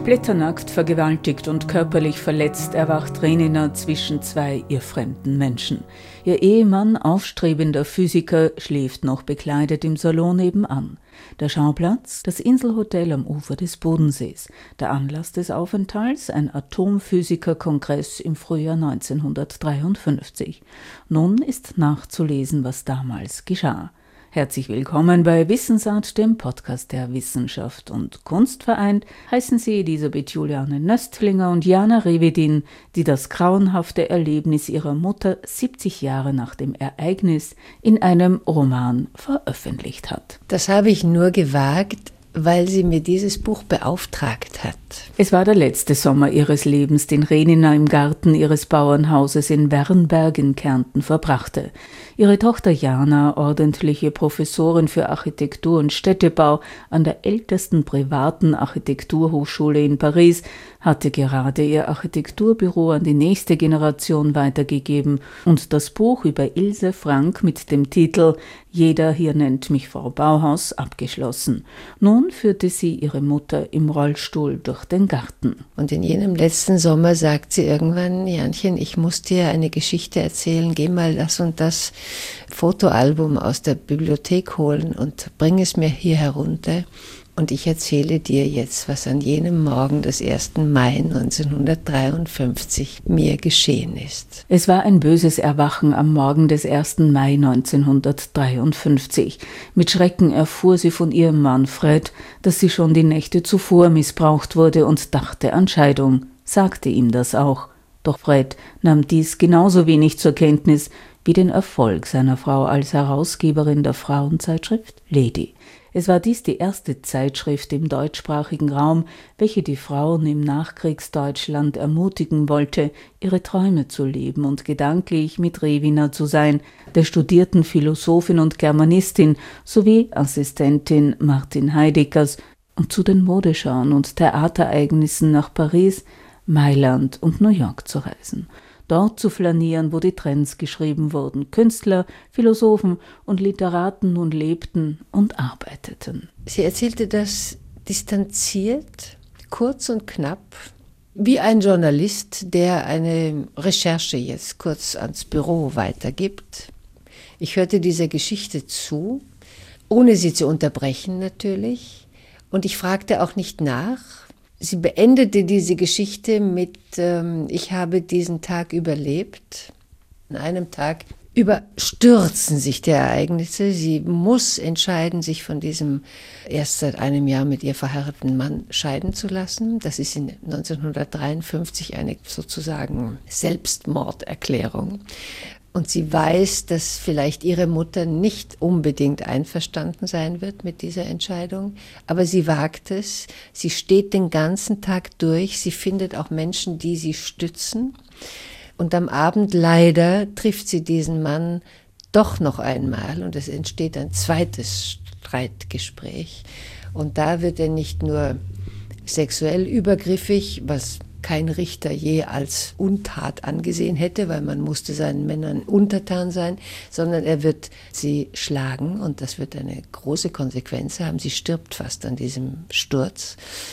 Splitternackt, vergewaltigt und körperlich verletzt erwacht Renina zwischen zwei ihr fremden Menschen. Ihr Ehemann, aufstrebender Physiker, schläft noch bekleidet im Salon nebenan. Der Schauplatz? Das Inselhotel am Ufer des Bodensees. Der Anlass des Aufenthalts? Ein Atomphysikerkongress im Frühjahr 1953. Nun ist nachzulesen, was damals geschah. Herzlich willkommen bei Wissensart, dem Podcast der Wissenschaft und Kunst vereint, heißen Sie Elisabeth Juliane Nöstlinger und Jana Revedin, die das grauenhafte Erlebnis ihrer Mutter 70 Jahre nach dem Ereignis in einem Roman veröffentlicht hat. Das habe ich nur gewagt, weil sie mir dieses Buch beauftragt hat. Es war der letzte Sommer ihres Lebens, den Renina im Garten ihres Bauernhauses in Wernberg in Kärnten verbrachte. Ihre Tochter Jana, ordentliche Professorin für Architektur und Städtebau an der ältesten privaten Architekturhochschule in Paris, hatte gerade ihr Architekturbüro an die nächste Generation weitergegeben und das Buch über Ilse Frank mit dem Titel »Jeder hier nennt mich Frau Bauhaus« abgeschlossen. Nun führte sie ihre Mutter im Rollstuhl durch den Garten. Und in jenem letzten Sommer sagt sie irgendwann: Janchen, ich muss dir eine Geschichte erzählen, geh mal das und das Fotoalbum aus der Bibliothek holen und bring es mir hier herunter. Und ich erzähle dir jetzt, was an jenem Morgen des 1. Mai 1953 mir geschehen ist. Es war ein böses Erwachen am Morgen des 1. Mai 1953. Mit Schrecken erfuhr sie von ihrem Mann Fred, dass sie schon die Nächte zuvor missbraucht wurde und dachte an Scheidung, sagte ihm das auch. Doch Fred nahm dies genauso wenig zur Kenntnis wie den Erfolg seiner Frau als Herausgeberin der Frauenzeitschrift Lady. Es war dies die erste Zeitschrift im deutschsprachigen Raum, welche die Frauen im Nachkriegsdeutschland ermutigen wollte, ihre Träume zu leben und gedanklich mit Revina zu sein, der studierten Philosophin und Germanistin sowie Assistentin Martin Heideckers, und zu den Modeschauen und Theaterereignissen nach Paris, Mailand und New York zu reisen. Dort zu flanieren, wo die Trends geschrieben wurden. Künstler, Philosophen und Literaten nun lebten und arbeiteten. Sie erzählte das distanziert, kurz und knapp, wie ein Journalist, der eine Recherche jetzt kurz ans Büro weitergibt. Ich hörte dieser Geschichte zu, ohne sie zu unterbrechen natürlich, und ich fragte auch nicht nach. Sie beendete diese Geschichte mit: Ich habe diesen Tag überlebt. An einem Tag überstürzen sich die Ereignisse. Sie muss entscheiden, sich von diesem erst seit einem Jahr mit ihr verheirateten Mann scheiden zu lassen. Das ist in 1953 eine sozusagen Selbstmorderklärung. Und sie weiß, dass vielleicht ihre Mutter nicht unbedingt einverstanden sein wird mit dieser Entscheidung. Aber sie wagt es. Sie steht den ganzen Tag durch. Sie findet auch Menschen, die sie stützen. Und am Abend leider trifft sie diesen Mann doch noch einmal. Und es entsteht ein zweites Streitgespräch. Und da wird er nicht nur sexuell übergriffig, was kein Richter je als Untat angesehen hätte, weil man musste seinen Männern untertan sein, sondern er wird sie schlagen und das wird eine große Konsequenz haben. Sie stirbt fast an diesem Sturz.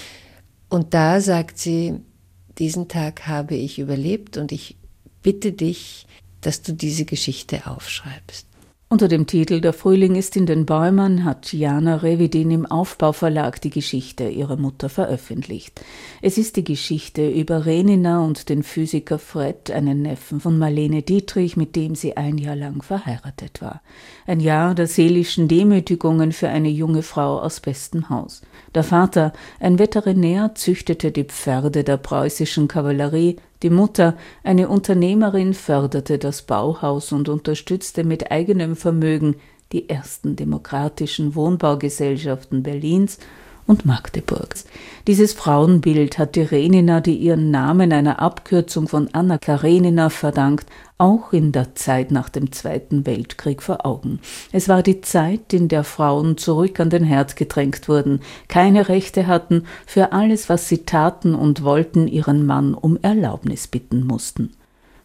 Und da sagt sie: Diesen Tag habe ich überlebt und ich bitte dich, dass du diese Geschichte aufschreibst. Unter dem Titel »Der Frühling ist in den Bäumen« hat Jana Revedin im Aufbauverlag die Geschichte ihrer Mutter veröffentlicht. Es ist die Geschichte über Renina und den Physiker Fred, einen Neffen von Marlene Dietrich, mit dem sie ein Jahr lang verheiratet war. Ein Jahr der seelischen Demütigungen für eine junge Frau aus bestem Haus. Der Vater, ein Veterinär, züchtete die Pferde der preußischen Kavallerie. Die Mutter, eine Unternehmerin, förderte das Bauhaus und unterstützte mit eigenem Vermögen die ersten demokratischen Wohnbaugesellschaften Berlins und Magdeburgs. Dieses Frauenbild hatte Renina, die ihren Namen einer Abkürzung von Anna Karenina verdankt, auch in der Zeit nach dem Zweiten Weltkrieg vor Augen. Es war die Zeit, in der Frauen zurück an den Herd gedrängt wurden, keine Rechte hatten, für alles, was sie taten und wollten, ihren Mann um Erlaubnis bitten mussten.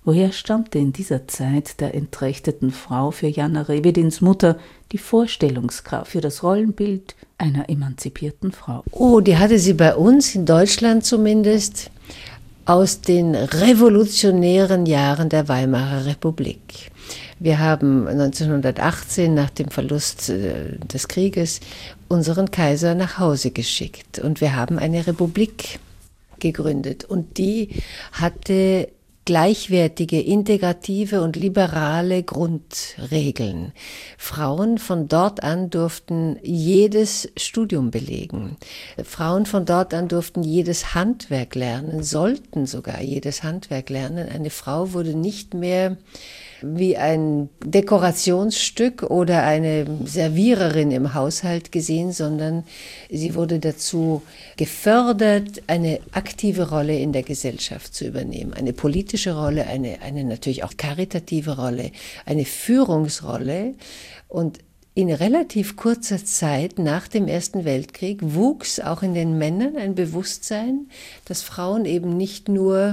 Woher stammte in dieser Zeit der entrechteten Frau für Jana Rewedins Mutter die Vorstellungskraft für das Rollenbild einer emanzipierten Frau? Oh, die hatte sie bei uns, in Deutschland zumindest, aus den revolutionären Jahren der Weimarer Republik. Wir haben 1918 nach dem Verlust des Krieges unseren Kaiser nach Hause geschickt und wir haben eine Republik gegründet und die hatte gleichwertige, integrative und liberale Grundregeln. Frauen von dort an durften jedes Studium belegen. Frauen von dort an durften jedes Handwerk lernen, sollten sogar jedes Handwerk lernen. Eine Frau wurde nicht mehr wie ein Dekorationsstück oder eine Serviererin im Haushalt gesehen, sondern sie wurde dazu gefördert, eine aktive Rolle in der Gesellschaft zu übernehmen. Eine politische Rolle, eine natürlich auch karitative Rolle, eine Führungsrolle. Und in relativ kurzer Zeit nach dem Ersten Weltkrieg wuchs auch in den Männern ein Bewusstsein, dass Frauen eben nicht nur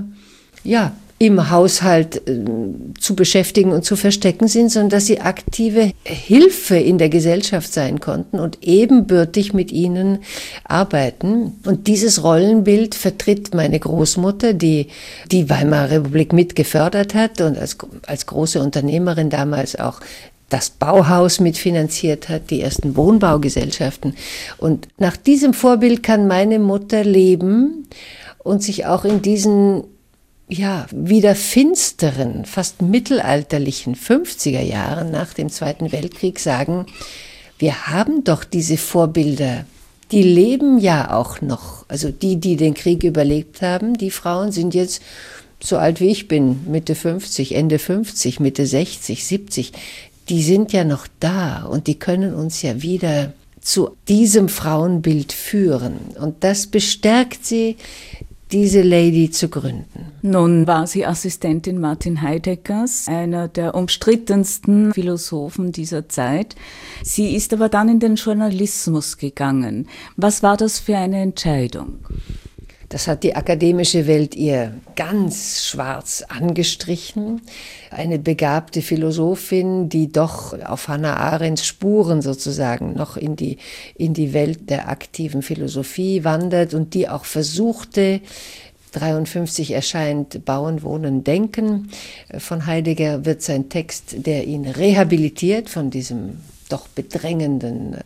im Haushalt zu beschäftigen und zu verstecken sind, sondern dass sie aktive Hilfe in der Gesellschaft sein konnten und ebenbürtig mit ihnen arbeiten. Und dieses Rollenbild vertritt meine Großmutter, die Weimarer Republik mit gefördert hat und als große Unternehmerin damals auch das Bauhaus mitfinanziert hat, die ersten Wohnbaugesellschaften. Und nach diesem Vorbild kann meine Mutter leben und sich auch in diesen wieder finsteren, fast mittelalterlichen 50er Jahren nach dem Zweiten Weltkrieg sagen, wir haben doch diese Vorbilder, die leben ja auch noch. Also die den Krieg überlebt haben, die Frauen sind jetzt so alt wie ich bin, Mitte 50, Ende 50, Mitte 60, 70. Die sind ja noch da und die können uns ja wieder zu diesem Frauenbild führen. Und das bestärkt sie, diese Lady zu gründen. Nun war sie Assistentin Martin Heideggers, einer der umstrittensten Philosophen dieser Zeit. Sie ist aber dann in den Journalismus gegangen. Was war das für eine Entscheidung? Das hat die akademische Welt ihr ganz schwarz angestrichen. Eine begabte Philosophin, die doch auf Hannah Arendts Spuren sozusagen noch in die Welt der aktiven Philosophie wandert und die auch versuchte, 1953 erscheint Bauen, Wohnen, Denken. Von Heidegger wird sein Text, der ihn rehabilitiert von dieser bedrängenden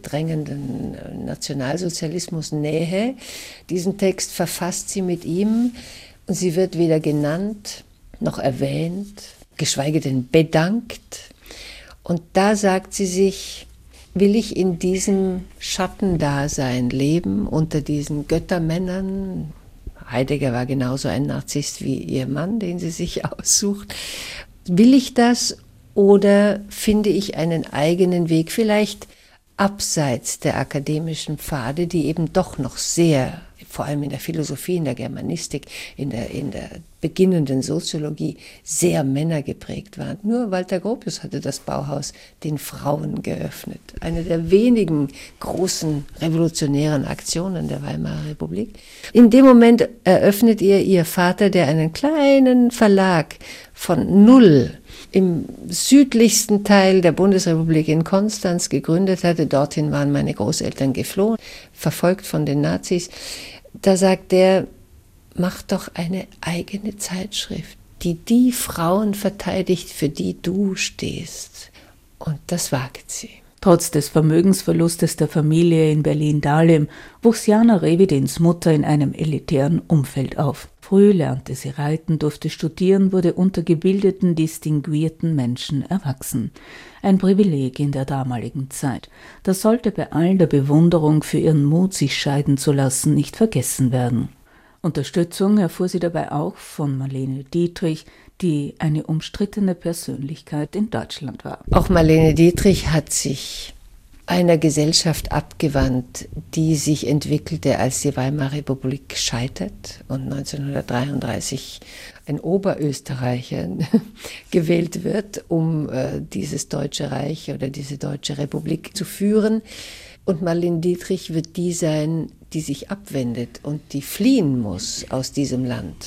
Nationalsozialismus-Nähe. Diesen Text verfasst sie mit ihm und sie wird weder genannt noch erwähnt, geschweige denn bedankt. Und da sagt sie sich, will ich in diesem Schattendasein leben, unter diesen Göttermännern? Heidegger war genauso ein Narzisst wie ihr Mann, den sie sich aussucht. Will ich das? Oder finde ich einen eigenen Weg, vielleicht abseits der akademischen Pfade, die eben doch noch sehr, vor allem in der Philosophie, in der Germanistik, in der beginnenden Soziologie, sehr männergeprägt waren. Nur Walter Gropius hatte das Bauhaus den Frauen geöffnet. Eine der wenigen großen revolutionären Aktionen der Weimarer Republik. In dem Moment eröffnet ihr Vater, der einen kleinen Verlag von null im südlichsten Teil der Bundesrepublik in Konstanz gegründet hatte. Dorthin waren meine Großeltern geflohen, verfolgt von den Nazis. Da sagt er, mach doch eine eigene Zeitschrift, die Frauen verteidigt, für die du stehst. Und das wagt sie. Trotz des Vermögensverlustes der Familie in Berlin-Dahlem wuchs Jana Rewedins Mutter in einem elitären Umfeld auf. Früh lernte sie reiten, durfte studieren, wurde unter gebildeten, distinguierten Menschen erwachsen. Ein Privileg in der damaligen Zeit. Das sollte bei all der Bewunderung für ihren Mut, sich scheiden zu lassen, nicht vergessen werden. Unterstützung erfuhr sie dabei auch von Marlene Dietrich, die eine umstrittene Persönlichkeit in Deutschland war. Auch Marlene Dietrich hat sich einer Gesellschaft abgewandt, die sich entwickelte, als die Weimarer Republik scheitert und 1933 ein Oberösterreicher gewählt wird, um dieses Deutsche Reich oder diese Deutsche Republik zu führen. Und Marlene Dietrich wird die sein, die sich abwendet und die fliehen muss aus diesem Land.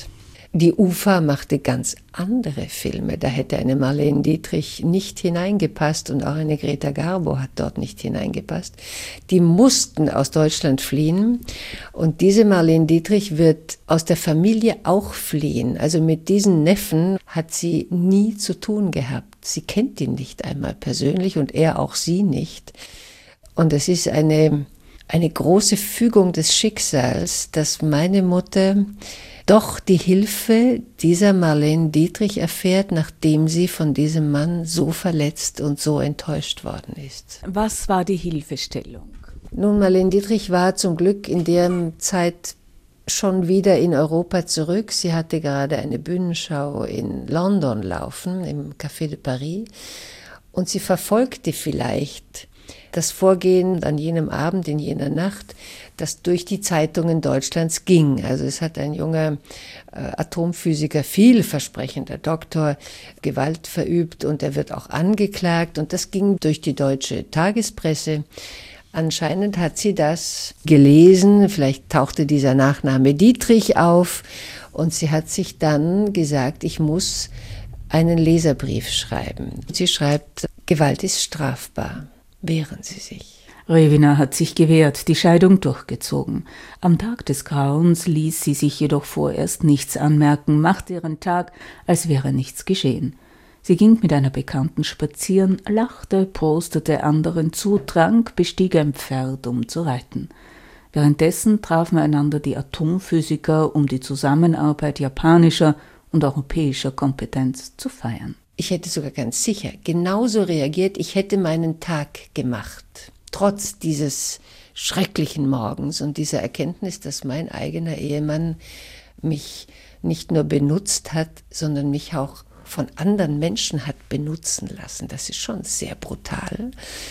Die UFA machte ganz andere Filme. Da hätte eine Marlene Dietrich nicht hineingepasst und auch eine Greta Garbo hat dort nicht hineingepasst. Die mussten aus Deutschland fliehen und diese Marlene Dietrich wird aus der Familie auch fliehen. Also mit diesen Neffen hat sie nie zu tun gehabt. Sie kennt ihn nicht einmal persönlich und er auch sie nicht. Und es ist eine große Fügung des Schicksals, dass meine Mutter doch die Hilfe dieser Marlene Dietrich erfährt, nachdem sie von diesem Mann so verletzt und so enttäuscht worden ist. Was war die Hilfestellung? Nun, Marlene Dietrich war zum Glück in der Zeit schon wieder in Europa zurück. Sie hatte gerade eine Bühnenschau in London laufen, im Café de Paris. Und sie verfolgte vielleicht das Vorgehen an jenem Abend, in jener Nacht, das durch die Zeitungen Deutschlands ging. Also es hat ein junger Atomphysiker, vielversprechender Doktor, Gewalt verübt und er wird auch angeklagt. Und das ging durch die deutsche Tagespresse. Anscheinend hat sie das gelesen, vielleicht tauchte dieser Nachname Dietrich auf und sie hat sich dann gesagt, ich muss einen Leserbrief schreiben. Sie schreibt, Gewalt ist strafbar. Wehren Sie sich. Revina hat sich gewehrt, die Scheidung durchgezogen. Am Tag des Grauens ließ sie sich jedoch vorerst nichts anmerken, machte ihren Tag, als wäre nichts geschehen. Sie ging mit einer Bekannten spazieren, lachte, prostete anderen zu, trank, bestieg ein Pferd, um zu reiten. Währenddessen trafen einander die Atomphysiker, um die Zusammenarbeit japanischer und europäischer Kompetenz zu feiern. Ich hätte sogar ganz sicher genauso reagiert, ich hätte meinen Tag gemacht. Trotz dieses schrecklichen Morgens und dieser Erkenntnis, dass mein eigener Ehemann mich nicht nur benutzt hat, sondern mich auch von anderen Menschen hat benutzen lassen. Das ist schon sehr brutal.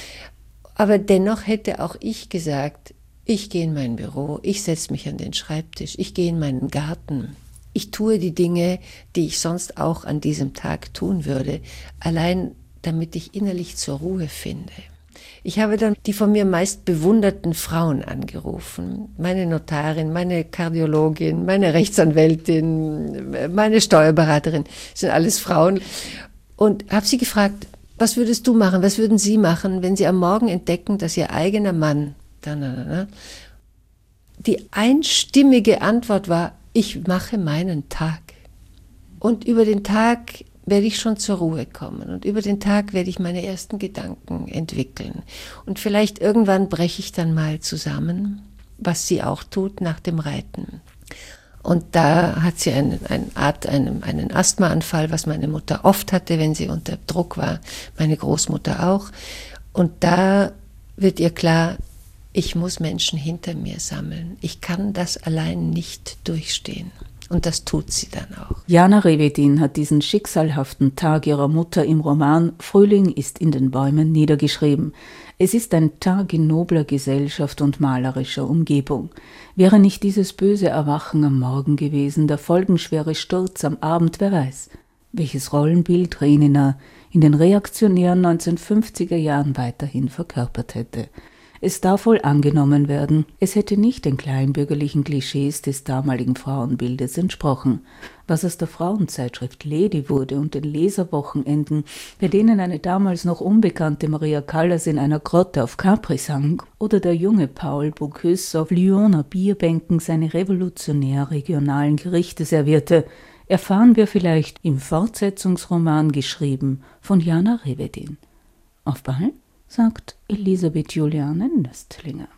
Aber dennoch hätte auch ich gesagt, ich gehe in mein Büro, ich setze mich an den Schreibtisch, ich gehe in meinen Garten. Ich tue die Dinge, die ich sonst auch an diesem Tag tun würde, allein damit ich innerlich zur Ruhe finde. Ich habe dann die von mir meist bewunderten Frauen angerufen. Meine Notarin, meine Kardiologin, meine Rechtsanwältin, meine Steuerberaterin, das sind alles Frauen. Und habe sie gefragt, was würdest du machen, was würden Sie machen, wenn Sie am Morgen entdecken, dass Ihr eigener Mann... Die einstimmige Antwort war, ich mache meinen Tag. Und über den Tag werde ich schon zur Ruhe kommen. Und über den Tag werde ich meine ersten Gedanken entwickeln. Und vielleicht irgendwann breche ich dann mal zusammen, was sie auch tut nach dem Reiten. Und da hat sie einen Asthmaanfall, was meine Mutter oft hatte, wenn sie unter Druck war. Meine Großmutter auch. Und da wird ihr klar, ich muss Menschen hinter mir sammeln. Ich kann das allein nicht durchstehen. Und das tut sie dann auch. Jana Revedin hat diesen schicksalhaften Tag ihrer Mutter im Roman Frühling ist in den Bäumen niedergeschrieben. Es ist ein Tag in nobler Gesellschaft und malerischer Umgebung. Wäre nicht dieses böse Erwachen am Morgen gewesen, der folgenschwere Sturz am Abend, wer weiß, welches Rollenbild Renina in den reaktionären 1950er Jahren weiterhin verkörpert hätte. Es darf wohl angenommen werden, es hätte nicht den kleinbürgerlichen Klischees des damaligen Frauenbildes entsprochen. Was aus der Frauenzeitschrift Lady wurde und den Leserwochenenden, bei denen eine damals noch unbekannte Maria Callas in einer Grotte auf Capri sang oder der junge Paul Bocuse auf Lyoner Bierbänken seine revolutionär regionalen Gerichte servierte, erfahren wir vielleicht im Fortsetzungsroman geschrieben von Jana Revedin. Auf bald, sagt Elisabeth Juliane Nöstlinger.